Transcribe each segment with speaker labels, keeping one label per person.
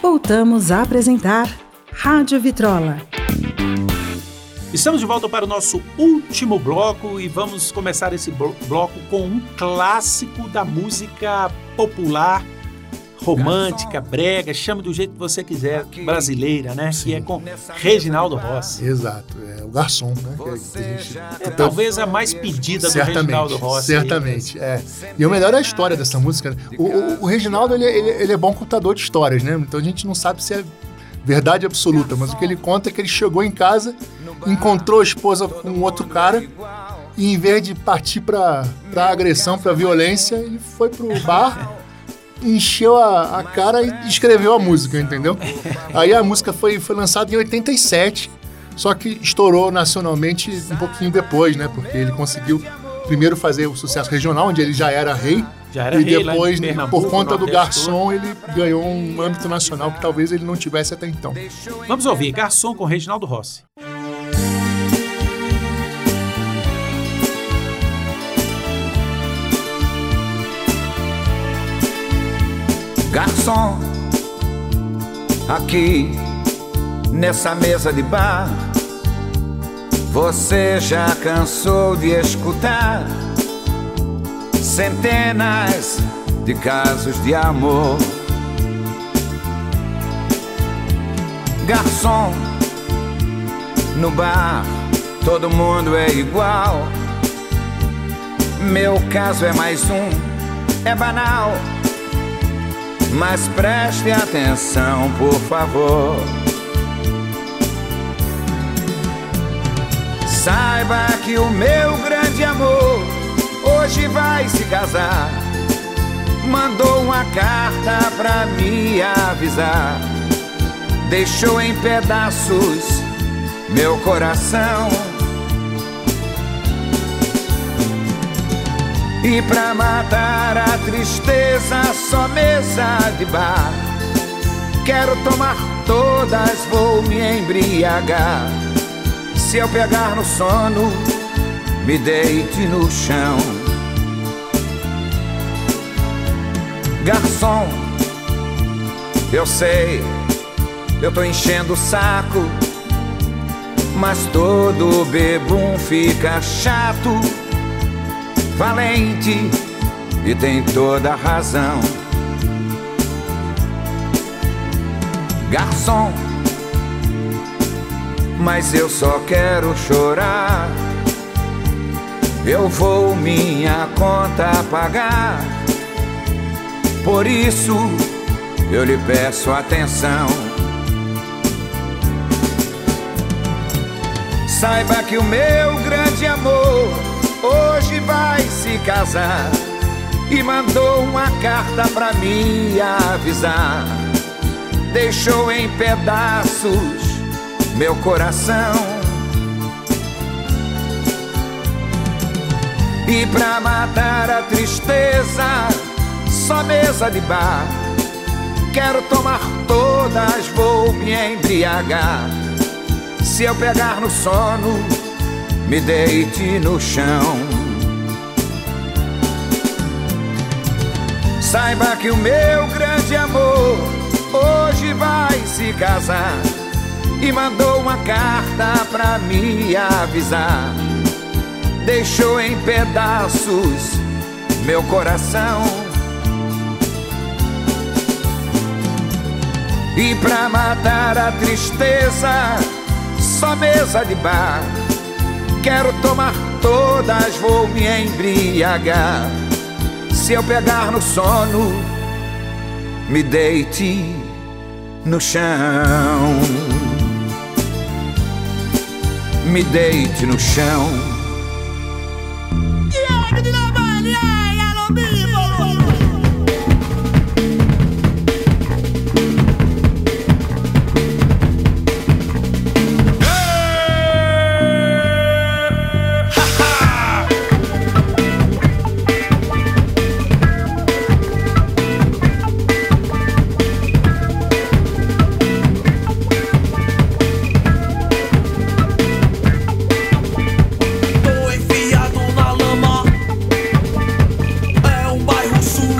Speaker 1: Voltamos a apresentar Rádio Vitrola.
Speaker 2: Estamos de volta para o nosso último bloco e vamos começar esse bloco com um clássico da música popular, romântica, brega, chame do jeito que você quiser, brasileira, né? Sim. Que é com Reginaldo Rossi.
Speaker 3: Exato, é o Garçom, né?
Speaker 2: Talvez a mais pedida do Reginaldo Rossi.
Speaker 3: Certamente, é. E o melhor é a história dessa música. O Reginaldo, ele é bom contador de histórias, né? Então a gente não sabe se é verdade absoluta, mas o que ele conta é que ele chegou em casa, encontrou a esposa com outro cara e em vez de partir para agressão, para violência, ele foi pro bar, encheu a cara e escreveu a música, entendeu? Aí a música foi lançada em 87, só que estourou nacionalmente um pouquinho depois, né? Porque ele conseguiu primeiro fazer o sucesso regional, onde ele já era rei, e depois, por conta do Garçom, ele ganhou um âmbito nacional que talvez ele não tivesse até então.
Speaker 2: Vamos ouvir Garçom com Reginaldo Rossi.
Speaker 4: Garçom, aqui nessa mesa de bar, você já cansou de escutar centenas de casos de amor. Garçom, no bar todo mundo é igual. Meu caso é mais um, é banal. Mas preste atenção, por favor. Saiba que o meu grande amor hoje vai se casar. Mandou uma carta pra me avisar. Deixou em pedaços meu coração. E pra matar a tristeza, só mesa de bar. Quero tomar todas, vou me embriagar. Se eu pegar no sono, me deite no chão. Garçom, eu sei, eu tô enchendo o saco, mas todo bebum fica chato. Valente e tem toda a razão. Garçom, mas eu só quero chorar. Eu vou minha conta pagar. Por isso eu lhe peço atenção. Saiba que o meu grande amor hoje vai se casar. E mandou uma carta pra me avisar. Deixou em pedaços meu coração. E pra matar a tristeza, só mesa de bar. Quero tomar todas, vou me embriagar. Se eu pegar no sono, me deite no chão. Saiba que o meu grande amor hoje vai se casar. E mandou uma carta pra me avisar. Deixou em pedaços meu coração. E pra matar a tristeza, só mesa de bar. Quero tomar todas, vou me embriagar. Se eu pegar no sono, me deite no chão. Me deite no chão.
Speaker 5: Tô enfiado na lama. É um bairro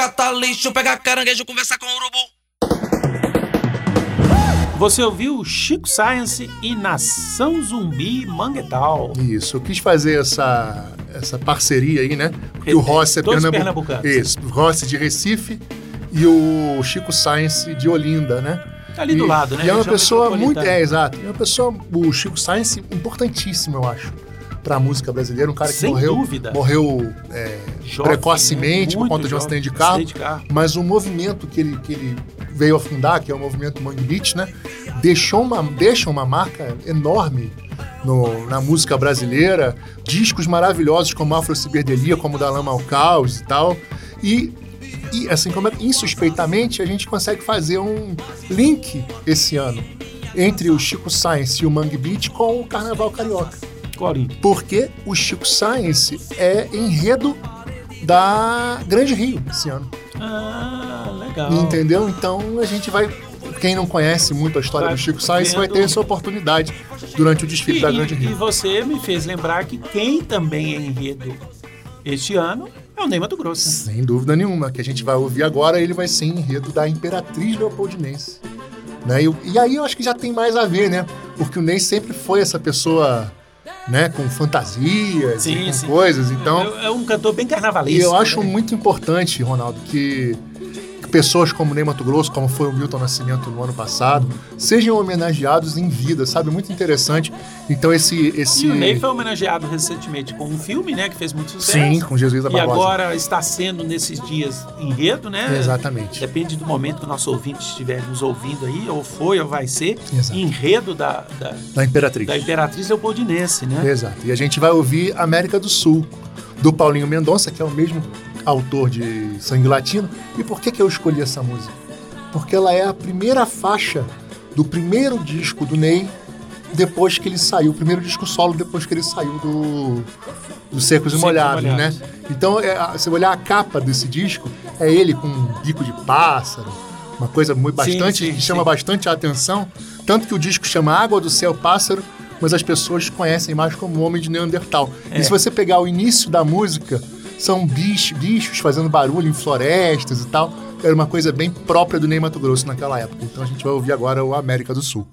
Speaker 5: catar lixo, pegar caranguejo, conversar com o urubu.
Speaker 2: Você ouviu Chico Science e Nação Zumbi Manguetal.
Speaker 3: Isso, eu quis fazer essa parceria aí, né? Porque o Rossi é
Speaker 2: pernambucano.
Speaker 3: Isso, o Rossi de Recife e o Chico Science de Olinda, né?
Speaker 2: Ali do lado, né?
Speaker 3: E é uma pessoa muito... exato. É uma pessoa, o Chico Science, importantíssimo, eu acho, pra música brasileira. Um cara que
Speaker 2: sem dúvida.
Speaker 3: morreu
Speaker 2: jovem,
Speaker 3: precocemente por conta de um acidente de carro. Mas o movimento que ele veio a fundar, que é o movimento Mangue Beat, né? Deixa uma marca enorme na música brasileira. Discos maravilhosos como Afro-Ciberdelia, como Da Lama ao Caos e tal. E assim, como insuspeitamente, a gente consegue fazer um link esse ano entre o Chico Science e o Mangue Beat com o Carnaval Carioca. Porque o Chico Science é enredo da Grande Rio esse ano.
Speaker 2: Ah, legal.
Speaker 3: Entendeu? Então a gente vai... Quem não conhece muito a história do Chico Science vai ter essa oportunidade durante o desfile da Grande Rio.
Speaker 2: E você me fez lembrar que quem também é enredo este ano é o Ney Matogrosso.
Speaker 3: Sem dúvida nenhuma. Que a gente vai ouvir agora, ele vai ser enredo da Imperatriz Leopoldinense. Né? E aí eu acho que já tem mais a ver, né? Porque o Ney sempre foi essa pessoa... né, com fantasias
Speaker 2: sim,
Speaker 3: e com coisas, então...
Speaker 2: É um cantor bem carnavalesco.
Speaker 3: E eu acho muito importante, Ronaldo, que pessoas como Ney Matogrosso, como foi o Milton Nascimento no ano passado, sejam homenageados em vida, sabe? Muito interessante. Então esse...
Speaker 2: E o Ney foi homenageado recentemente com um filme, né, que fez muito sucesso.
Speaker 3: Sim, com Jesus da Barbosa.
Speaker 2: E agora está sendo, nesses dias, enredo, né?
Speaker 3: Exatamente.
Speaker 2: Depende do momento que o nosso ouvinte estiver nos ouvindo aí, ou foi, ou vai ser.
Speaker 3: Exato.
Speaker 2: Enredo da
Speaker 3: Imperatriz.
Speaker 2: Da Imperatriz Leopoldinense, né?
Speaker 3: Exato. E a gente vai ouvir América do Sul, do Paulinho Mendonça, que é o mesmo autor de Sangue Latino. E por que eu escolhi essa música? Porque ela é a primeira faixa do primeiro disco do Ney depois que ele saiu, o primeiro disco solo depois que ele saiu do Secos e Molhados, né? Então, se olhar a capa desse disco, é ele com um bico de pássaro, uma coisa que chama bastante a atenção, tanto que o disco chama Água do Céu Pássaro, mas as pessoas conhecem mais como Homem de Neandertal. E se você pegar o início da música, são bichos fazendo barulho em florestas e tal. Era uma coisa bem própria do Ney Matogrosso naquela época. Então a gente vai ouvir agora o América do Sul.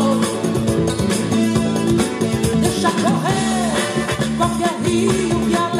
Speaker 6: Qualquer rio que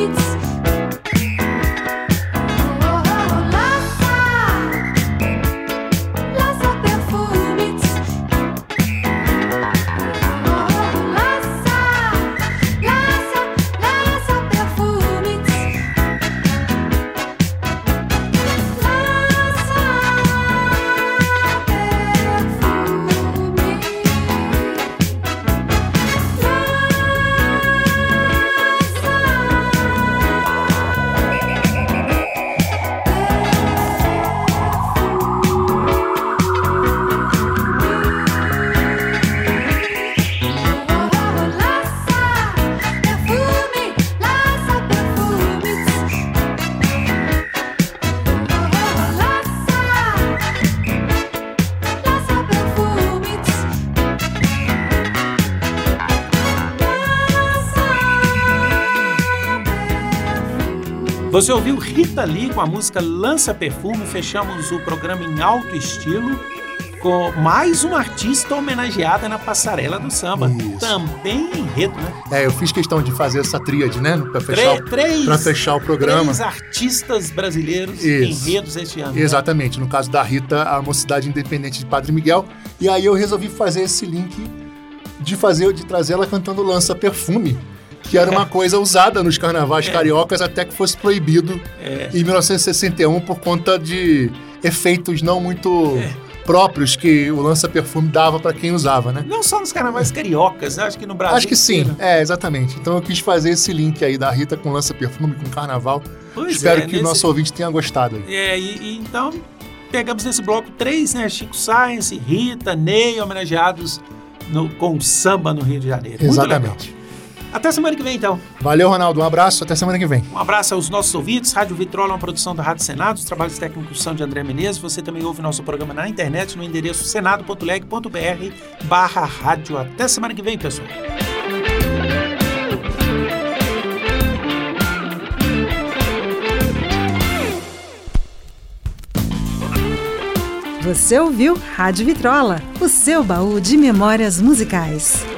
Speaker 2: Você ouviu Rita Lee com a música Lança Perfume. Fechamos o programa em alto estilo com mais uma artista homenageada na passarela do samba.
Speaker 3: Isso.
Speaker 2: Também enredo, né?
Speaker 3: Eu fiz questão de fazer essa tríade, né? Pra fechar o programa.
Speaker 2: 3 artistas brasileiros enredos este ano.
Speaker 3: Exatamente. Né? No caso da Rita, a Mocidade Independente de Padre Miguel. E aí eu resolvi fazer esse link de trazer ela cantando Lança Perfume, que era uma coisa usada nos carnavais cariocas até que fosse proibido em 1961 por conta de efeitos não muito próprios que o lança-perfume dava para quem usava, né?
Speaker 2: Não só nos carnavais cariocas, acho que no Brasil.
Speaker 3: Acho que sim, exatamente. Então eu quis fazer esse link aí da Rita com lança-perfume, com carnaval. Espero que o nosso ouvinte tenha gostado.
Speaker 2: Então pegamos nesse bloco 3, né? Chico Science, Rita, Ney, homenageados com samba no Rio de Janeiro.
Speaker 3: Exatamente.
Speaker 2: Até semana que vem, então.
Speaker 3: Valeu, Ronaldo. Um abraço. Até semana que vem.
Speaker 2: Um abraço aos nossos ouvintes. Rádio Vitrola é uma produção da Rádio Senado. Os trabalhos técnicos são de André Menezes. Você também ouve nosso programa na internet no endereço senado.leg.br/rádio. Até semana que vem, pessoal.
Speaker 1: Você ouviu Rádio Vitrola, o seu baú de memórias musicais.